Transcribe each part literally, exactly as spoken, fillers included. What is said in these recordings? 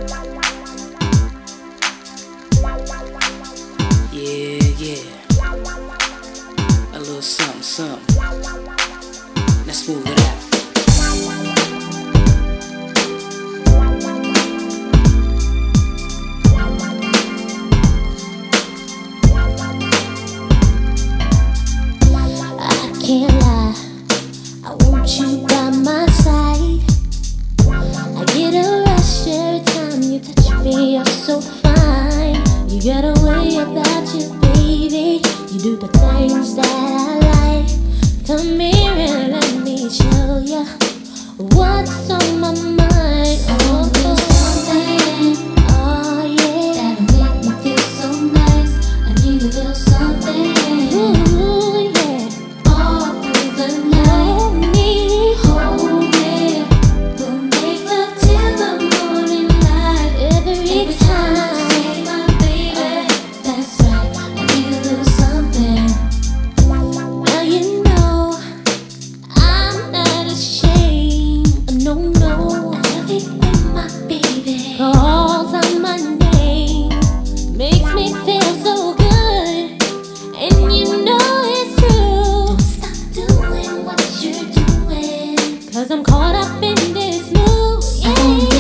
Yeah, yeah. A little something, something. Let's move it out. I can't lie, I want you by my side. I get a rush every time you touch me, you're so fine. You got a way about you, baby. You do the things that I like. Come here and let me show ya what's on my mind. Oh, oh, something, oh yeah, that'll make me feel so nice. I need a little something. Ooh, yeah. All through the night, hold me, hold me. We'll make love till the morning light. Every time I say my baby, that's right. I need a little something. Now you know I'm not ashamed. No, no, I love it when my baby calls out my name. Makes me feel so good, and you know it's true. Don't stop doing what you're doing, 'cause I'm caught up in this mood. Yeah.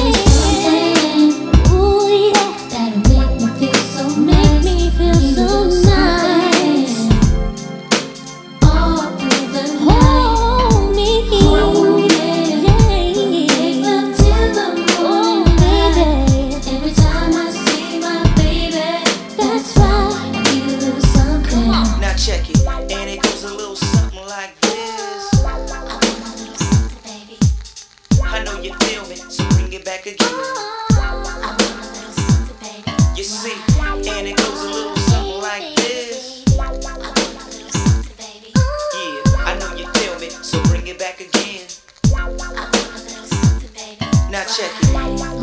Ooh, yeah. That'll make me feel so nice. Make me feel so nice. All through the night. Hold me. Hold me. Yeah. Make love till the morning light. Every time I see my baby, that's right. I need a little something. Now check it, and it goes a little something like this. I want a little something, baby. I know you feel me, so bring it back again. I want a little something, baby. You see, and it goes a little something like this. I want a little something, baby. Yeah, I know you feel me, so bring it back again. I want a little something, baby. Now check it.